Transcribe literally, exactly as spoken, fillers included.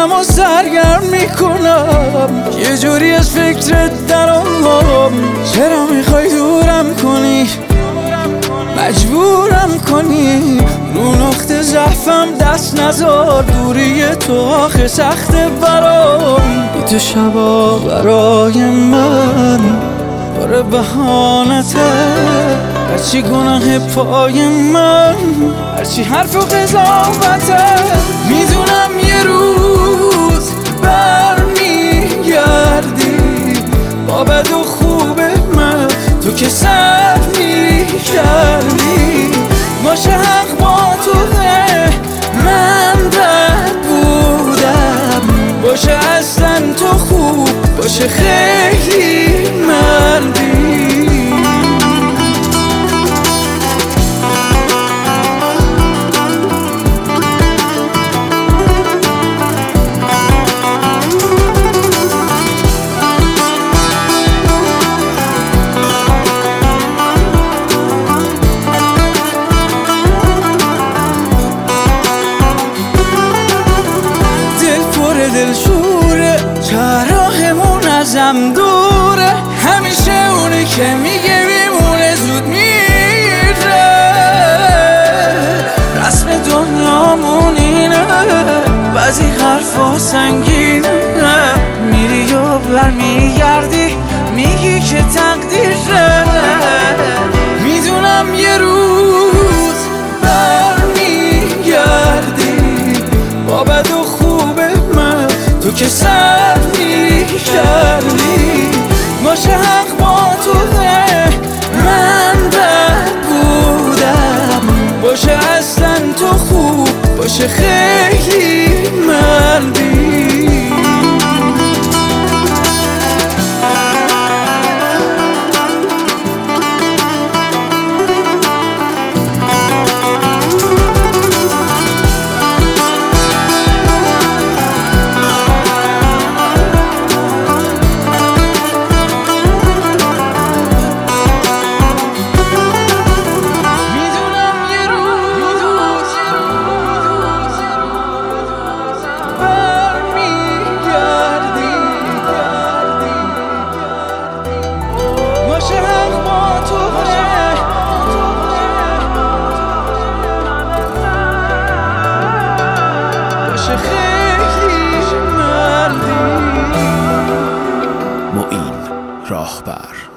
میشینم و سرگرم میکنم، یه جوری از فکرت درام. چرا میخوای دورم کنی، مجبورم کنی، رو نقطه ضعفم دست نزار. دوری تو آخه سخته برام، بی تو شبا برای من باره بهانته. هرچی گناه پای من، هرچی حرف و قضاوته. میدونم یه روز برمیگردی با بد و خوب من، تو که سر میکردی. باشه حق با توه، من بد بودم. باشه اصلا تو خوب، باشه خیلی مردی. دل شوره، چراهمون ازم دوره. همیشه اونی که میگه میمونه زود میره. رسم دنیامون اینه، بعضی حرفا سنگینه. میری و برمیگردی میگی که تقدیره. میدونم یه روز برمیگردی با بد و تو که سر میکردی. باشه حق با توه، من بد بودم. باشه اصلا تو خوب، باشه خیلی مردی. معین راهبر.